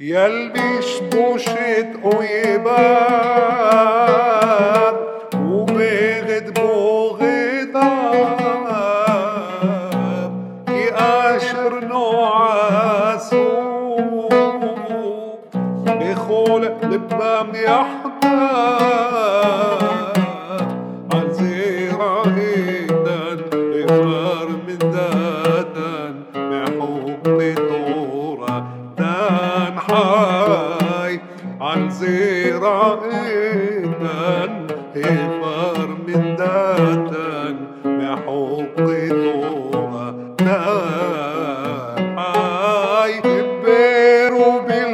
يلبي شبوشة قيبان وبغد بغدان يقاشر نوعاسو بخول لبام يحتان عالزيرة إيدان إفار من دادان بحب طورة دان حاي عالزيرة إيدان إفار من دادان بحب طورة دان حاي بيرو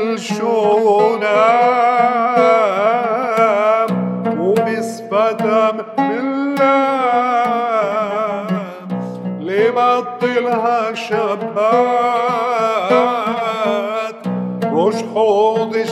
بالشونام وبسفتم لبطلها شبات روش حوضش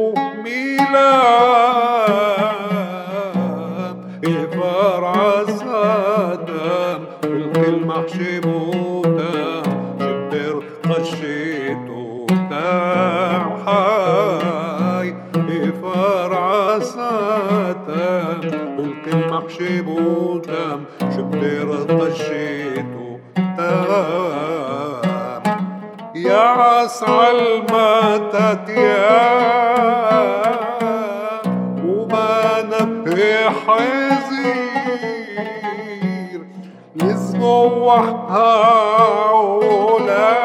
وميلاد إفار عزادام بالكلمة حشبوتام شبر قشيتو تام حاي إفار عزادام بالكلمة حشبوتام شبر قشيتو تام يا عسى الماتت يا وما نبي حزير لزموحها عولا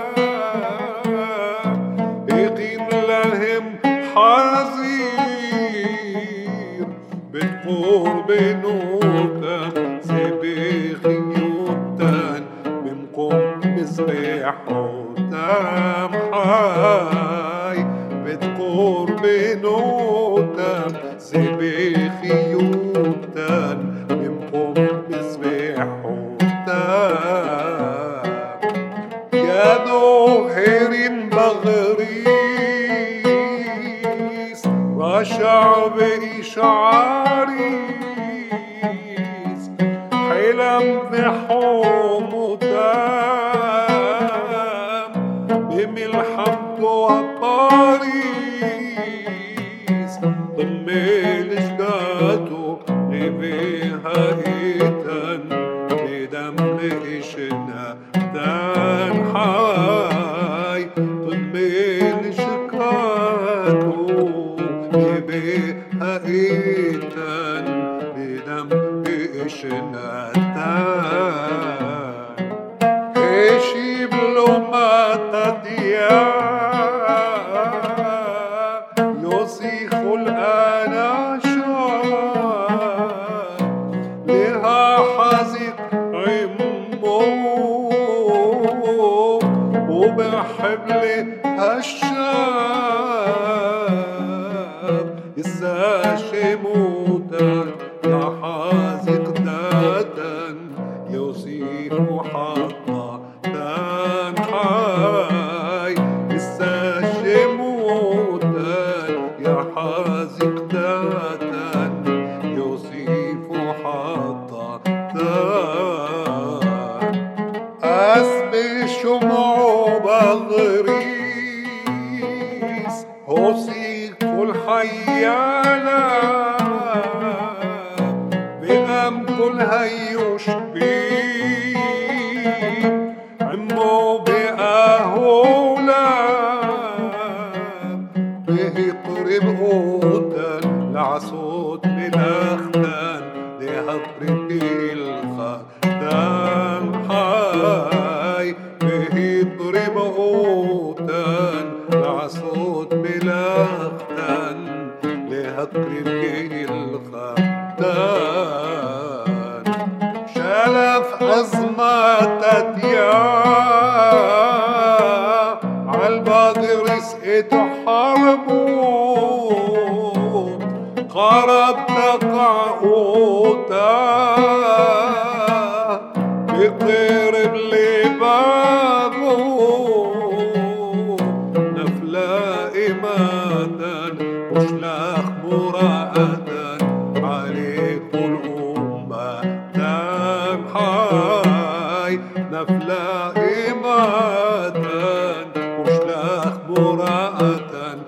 يقيم لهم حزير بتقول بنوتان سبيخي يوتان بمقوم بسبيحو تام حاي بتقول بنوتان سبيخي يوتان بمقوم بسبيحو تام يا دوهرين بغريس رشع بإشعاريس حلم بحوم تام بملحمد وباريس ضمي لشقاته لبيها إيتان بدم إشنا دان حاي ضمي لشقاته لبيها إيتان بدم إشنا دان هشيب لو ما تديا يصيخ الأناشا لها حزق عمو وبحبل هالشاب يساشموتان يا حازق دادان يصيح حطا دان حاي يساشموتان يا حازق دادان يصيح حطا دان أسمي شمع بغريس هوصيك الحيالة بغم كل هيوش بيه عمو بأهولا به قرب قوتان لعصوت بالأختان لهقرب الختان حاي به قرب قوتان لعصوت بالأختان لهقرب الختان شلف أزمات يا عالباغر سقيت حربو قرب تقعوتا بقرب لبابو نفلا إمادا وشلاخ براءة عليك الأمة تام حاي نفلا إمادا وشلاخ براءة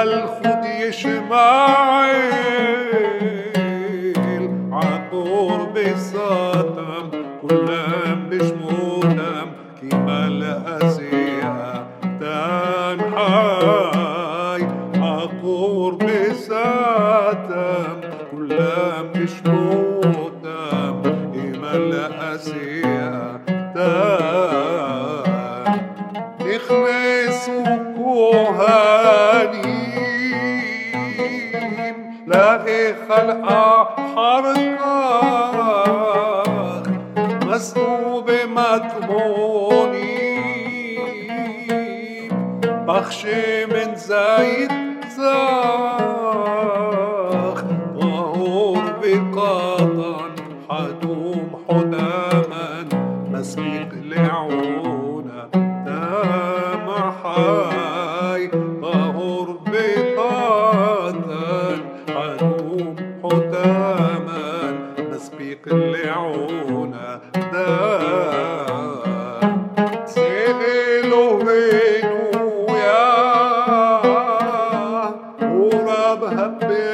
الخد يشمعيل عقرب ساتم كلام مش مودم كيما الأسيئة تنحاي عقرب ساتم كلام مش مودم كيما الأسيئة نخلص وكوهانيم لاقي خلقة حركة مسلوب مطمونيم بخشي من زايد زاخ طهور بقطن حدوم حداما مسبيق لعونا حاي طهور بقاتل حدوم حتاما مسبيق اللعونة سيلو هينو يا ورابها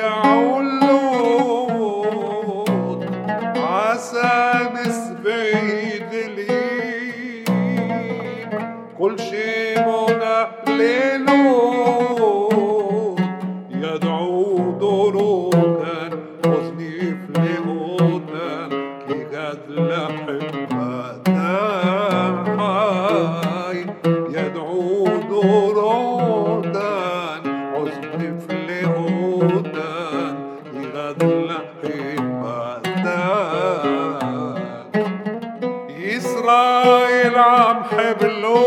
بعولود عسى نسبيد لي كل شي ليلو يدعو درودا وزنيف لهودا كي قد لحبة حاي يدعو درودا وزنيف لهودا كي قد لحبة إسرائيل عم حبلو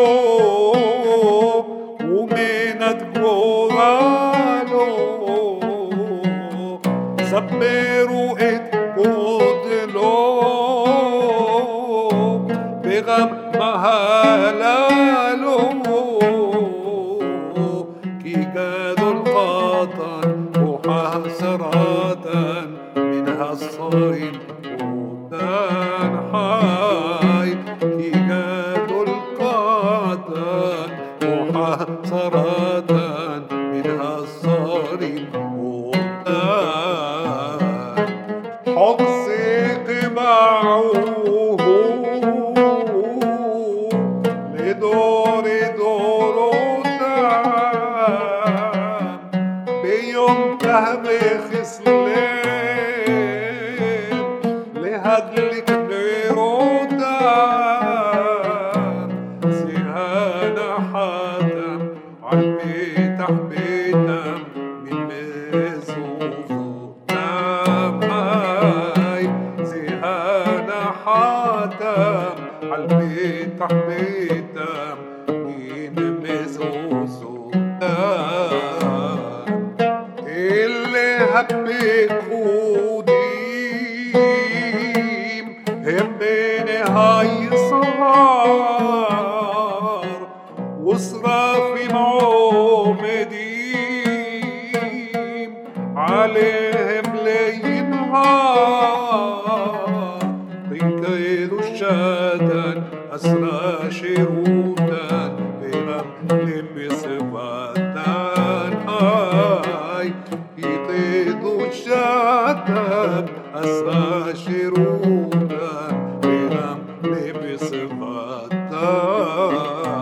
سبروا اتقودلو بغم مهالالو كي قادوا القطن وحسرة منها الصين ودان حاي كي قادوا القطن وحسرة منها الصين حقسق معوه لدور دام بيوم كهب خسلين لهدلك نيرودان سيهانا حاتم عالبيت حبيتم من مزوزو عالبيت حبيتم مين مزوزو اللي هبك خوديم همني هاي صغار وصرافي معومدين عليهم لينهار طيقيدوا الشاتن أسرى شروطا بغم لبس فتان هاي يطيدوا الشاتن أسرى شروطا بغم لبس فتان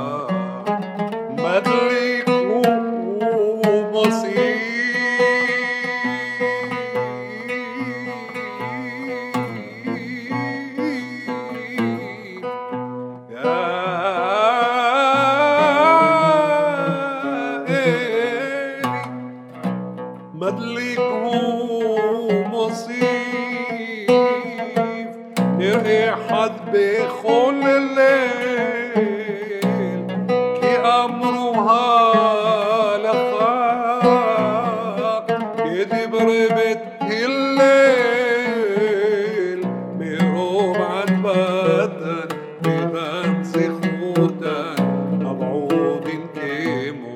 مدلك ومصير مدلك هو مصيف نرقي حد بخل الليل كي أمرها لخاق يدب ربت الليل ميروب عن بدن بمنزي خوتا مبعوض كيمو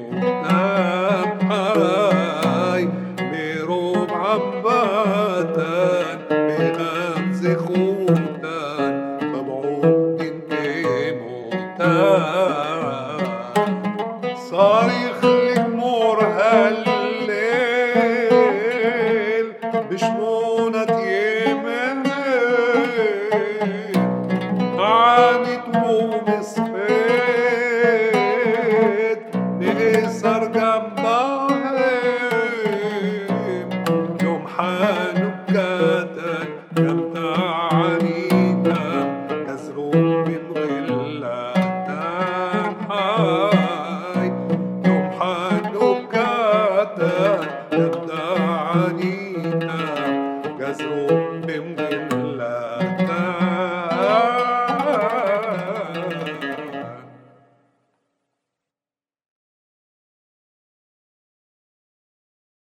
تبحاي ميروب عباتن بمنزي خوتا مبعوض كيمو الخير